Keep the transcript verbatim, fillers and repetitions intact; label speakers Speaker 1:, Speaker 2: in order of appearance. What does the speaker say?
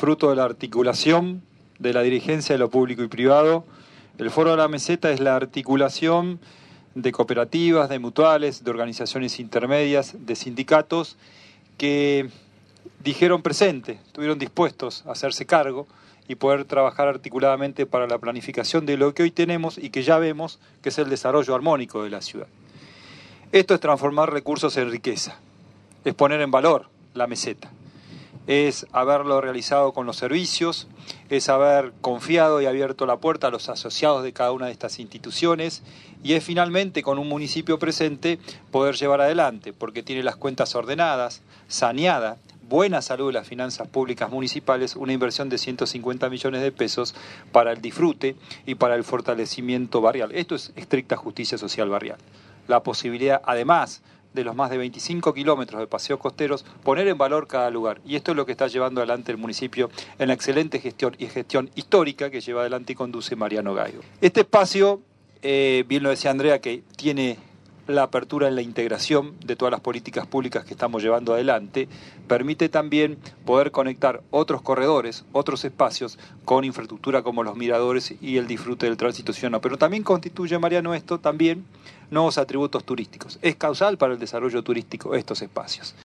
Speaker 1: fruto de la articulación de la dirigencia de lo público y privado. El Foro de la Meseta es la articulación de cooperativas, de mutuales, de organizaciones intermedias, de sindicatos que dijeron presente, estuvieron dispuestos a hacerse cargo y poder trabajar articuladamente para la planificación de lo que hoy tenemos y que ya vemos que es el desarrollo armónico de la ciudad. Esto es transformar recursos en riqueza, es poner en valor la meseta, es haberlo realizado con los servicios, es haber confiado y abierto la puerta a los asociados de cada una de estas instituciones y es finalmente con un municipio presente poder llevar adelante, porque tiene las cuentas ordenadas, saneada, buena salud de las finanzas públicas municipales, una inversión de ciento cincuenta millones de pesos para el disfrute y para el fortalecimiento barrial. Esto es estricta justicia social barrial. La posibilidad, además de los más de veinticinco kilómetros de paseos costeros, poner en valor cada lugar. Y esto es lo que está llevando adelante el municipio en la excelente gestión y gestión histórica que lleva adelante y conduce Mariano Gaido. Este espacio, eh, bien lo decía Andrea, que tiene la apertura en la integración de todas las políticas públicas que estamos llevando adelante, permite también poder conectar otros corredores, otros espacios con infraestructura como los miradores y el disfrute del tránsito ciudadano. Pero también constituye, Mariano, esto también nuevos atributos turísticos. Es causal para el desarrollo turístico estos espacios.